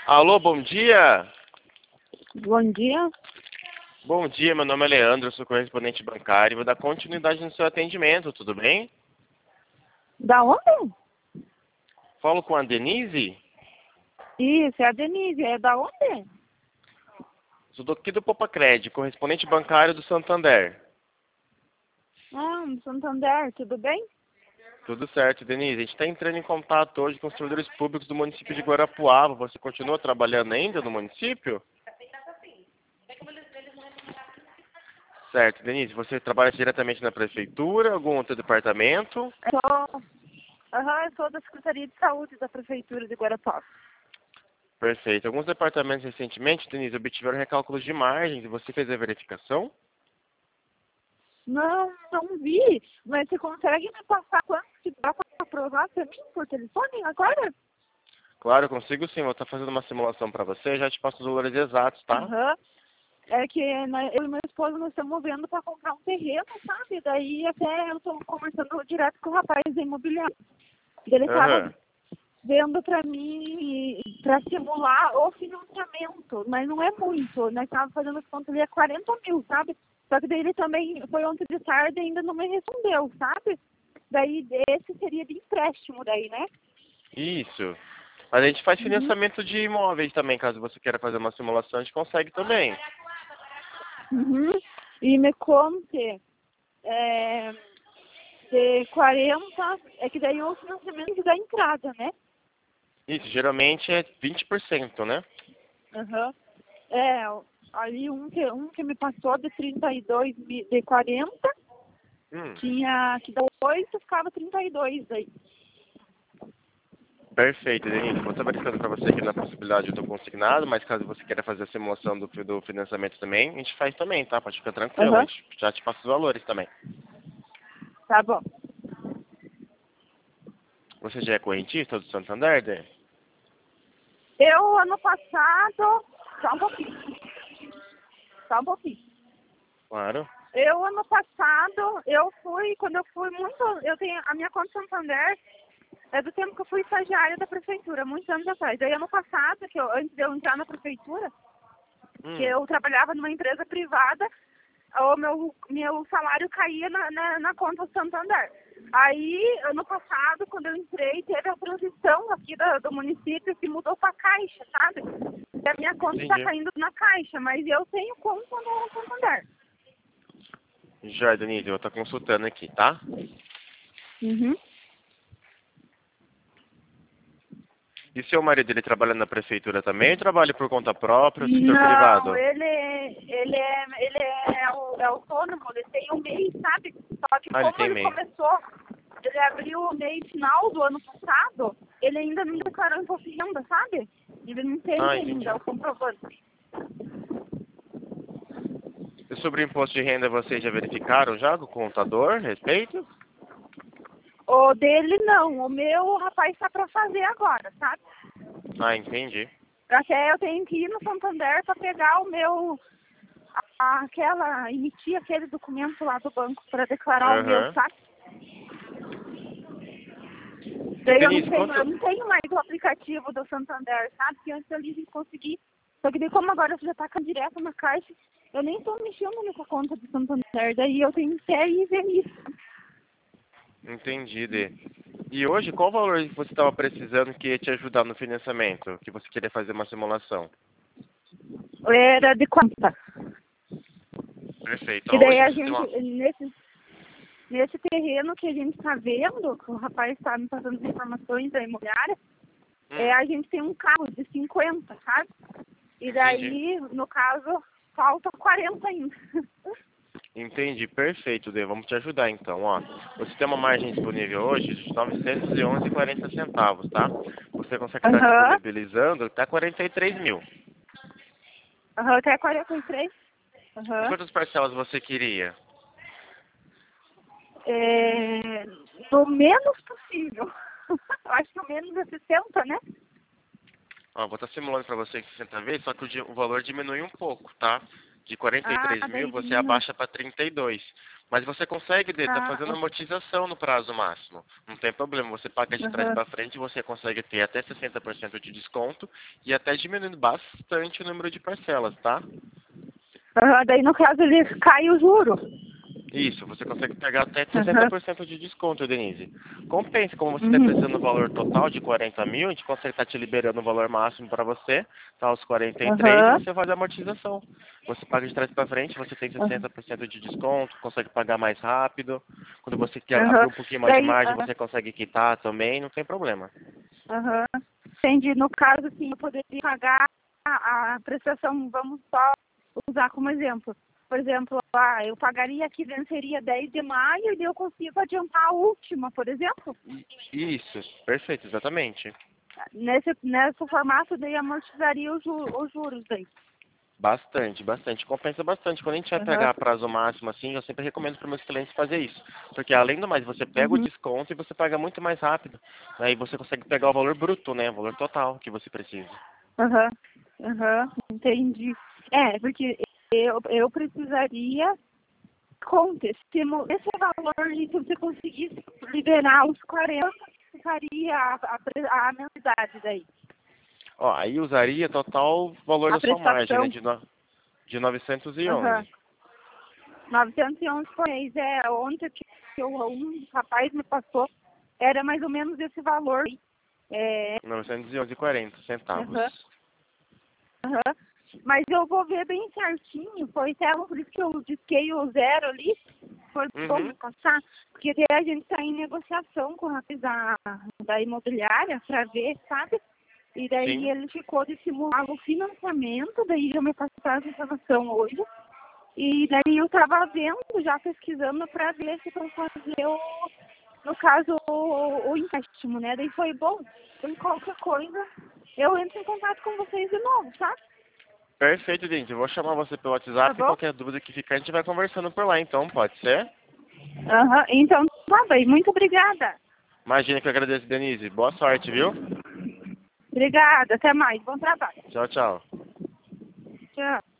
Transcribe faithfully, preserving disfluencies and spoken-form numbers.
Alô, bom dia. Bom dia. Bom dia, meu nome é Leandro, eu sou correspondente bancário e vou dar continuidade no seu atendimento, tudo bem? Da onde? Falo com a Denise? Isso, é a Denise. É da onde? Sou do- aqui do Popacred, correspondente bancário do Santander. Ah, no Santander, tudo bem? Tudo certo, Denise. A gente está entrando em contato hoje com os servidores públicos do município de Guarapuava. Você continua trabalhando ainda no município? Certo, Denise. Você trabalha diretamente na prefeitura, algum outro departamento? Eu sou, aham, eu sou da Secretaria de Saúde da Prefeitura de Guarapava. Perfeito. Alguns departamentos recentemente, Denise, obtiveram recálculos de margens e você fez a verificação? Não, não vi. Mas você consegue me passar quanto que dá para aprovar para mim por telefone agora? Claro, eu consigo sim. Vou estar fazendo uma simulação para você. Já te passo os valores exatos, tá? Aham. É que né, eu e meu esposo nós estamos vendo para comprar um terreno, sabe? Daí até eu estou conversando direto com o rapaz da imobiliária. Ele estava Aham. vendo para mim, para simular o financiamento, mas não é muito, nós estávamos fazendo as contas ali a quarenta mil, sabe? Só que daí ele também foi ontem de tarde e ainda não me respondeu, sabe? Daí esse seria de empréstimo daí, né? Isso. Mas a gente faz Uhum. financiamento de imóveis também, caso você queira fazer uma simulação, a gente consegue também. Uhum. E me conte, é, de quarenta, é que daí o financiamento da entrada, né? Isso, geralmente é vinte por cento, né? Uhum. É, ali um que, um que me passou de trinta e dois, mi- de quarenta, Hum, tinha que dar oito, ficava trinta e dois aí. perfeito, Denise. Vou estar verificando para você aqui na possibilidade do consignado, mas caso você queira fazer a simulação do, do financiamento também, a gente faz também, tá? Pode ficar tranquilo, a Aham, gente já te passa os valores também. tá bom. Você já é correntista do Santander, Dê? Eu, ano passado, só um pouquinho, só um pouquinho. Claro. Eu, ano passado, eu fui, quando eu fui muito, eu tenho, a minha conta Santander é do tempo que eu fui estagiária da prefeitura, muitos anos atrás. Aí, ano passado, que eu, antes de eu entrar na prefeitura, que Hum, eu trabalhava numa empresa privada, o meu, meu salário caía na, na, na conta Santander. Aí, ano passado, quando eu entrei, teve a transição aqui do, do município que mudou para Caixa, sabe? E a minha conta está entendi. caindo na Caixa, mas eu tenho conta no Santander. Já, Denise, eu vou estar consultando aqui, tá? Uhum. E seu marido, ele trabalha na prefeitura também ou trabalha por conta própria ou setor Não, privado? ele, ele, é, ele é, o- é autônomo, ele tem um mês, sabe? Só que Ah, ele como tem ele MEI. começou, ele abriu o mês final do ano passado, ele ainda não declarou imposto de renda, sabe? Ele não tem Ah, ainda entendi. o comprovante. E sobre o imposto de renda, vocês já verificaram já com o contador a respeito? O dele não, o meu o rapaz está para fazer agora, sabe? Ah, entendi. Até eu tenho que ir no Santander para pegar o meu, a- aquela, emitir aquele documento lá do banco para declarar o meu, Aham. sabe? E Daí eu não Denise, tenho, eu quanto... não tenho mais o aplicativo do Santander, sabe? Que antes eu ia conseguir. Só que daí como agora você já tá direto na caixa, eu nem tô mexendo nessa conta do Santander. Daí eu tenho que ir ver isso. Entendi, Dê. E hoje, qual o valor que você estava precisando que ia te ajudar no financiamento? Que você queria fazer uma simulação? Era de conta. Perfeito. E Então, daí hoje a você tem gente, uma... nesse, nesse terreno que a gente está vendo, que o rapaz está me passando as informações da imobiliária, é, Hum, a gente tem um carro de cinquenta, sabe? E entendi. daí, no caso, falta quarenta ainda. Entendi, perfeito, Dê. Vamos te ajudar então, ó. Você tem uma margem disponível hoje de novecentos e onze e quarenta centavos, tá? Você consegue estar Aham, disponibilizando até quarenta e três mil. aham, até quarenta e três. E Aham. quantas parcelas você queria? É, no menos possível. Acho que o menos é sessenta, né? Ó, vou estar simulando para você em sessenta vezes, só que o, di- o valor diminui um pouco, tá? De quarenta e Ah, três mil daí você diminui. abaixa para trinta e dois. Mas você consegue, Dê, tá Ah, fazendo amortização no prazo máximo. Não tem problema, você paga de trás uhum. para frente, você consegue ter até sessenta por cento de desconto e até diminuindo bastante o número de parcelas, tá? Uhum. Daí, no caso, ele cai o juro. Isso, você consegue pegar até sessenta Uhum. por cento de desconto, Denise. Compensa, como você está precisando do Uhum. valor total de quarenta mil, a gente consegue estar te liberando o valor máximo para você, tá? Os quarenta e três, e Uhum. você faz a amortização. Você paga de trás para frente, você tem sessenta por cento de desconto, consegue pagar mais rápido. Quando você quer abrir Uhum. um pouquinho mais de Daí, margem, uhum. você consegue quitar também, não tem problema. Uhum. Entendi. No caso, assim, eu poderia pagar a, a prestação, vamos só usar como exemplo. Por exemplo, ah, eu pagaria que venceria dez de maio e eu consigo adiantar a última, por exemplo. Isso, perfeito, exatamente. Nesse, nesse formato, daí amortizaria os, ju- os juros daí. Bastante, bastante. Compensa bastante. Quando a gente vai Uhum. pegar prazo máximo assim, eu sempre recomendo para meus clientes fazer isso. Porque além do mais, você pega o Uhum. desconto e você paga muito mais rápido. Aí você consegue pegar o valor bruto, né? O valor total que você precisa. Aham, aham, entendi. É, porque eu, eu precisaria conta, se mo- esse valor, e se você conseguisse liberar os quarenta, ficaria a, a, pre- a mensalidade daí, Ó, aí usaria total valor a da sua margem, né? prestação. De, no, de novecentos e Aham, onze. novecentos e onze por mês. É, ontem que eu, um rapaz me passou, era mais ou menos esse valor. É, novecentos e onze e quarenta centavos. aham, aham. Mas eu vou ver bem certinho, foi até por isso que eu disquei o zero ali, foi bom me Uhum. passar, porque daí a gente está em negociação com a da, da imobiliária para ver, sabe? E daí Sim. ele ficou de simular o financiamento, daí já me passaram essa informação hoje. E daí eu estava vendo, já pesquisando para ver se eu fazer o, no caso, o, o empréstimo, né? Daí foi bom, em qualquer coisa, eu entro em contato com vocês de novo, tá? Perfeito, gente. Eu vou chamar você pelo Tá WhatsApp e bom? qualquer dúvida que ficar, a gente vai conversando por lá, então, pode ser? Aham, então tá bem, muito obrigada. Imagina que eu agradeço, Denise. Boa sorte, viu? Obrigada, até mais, bom trabalho. Tchau, tchau. Tchau.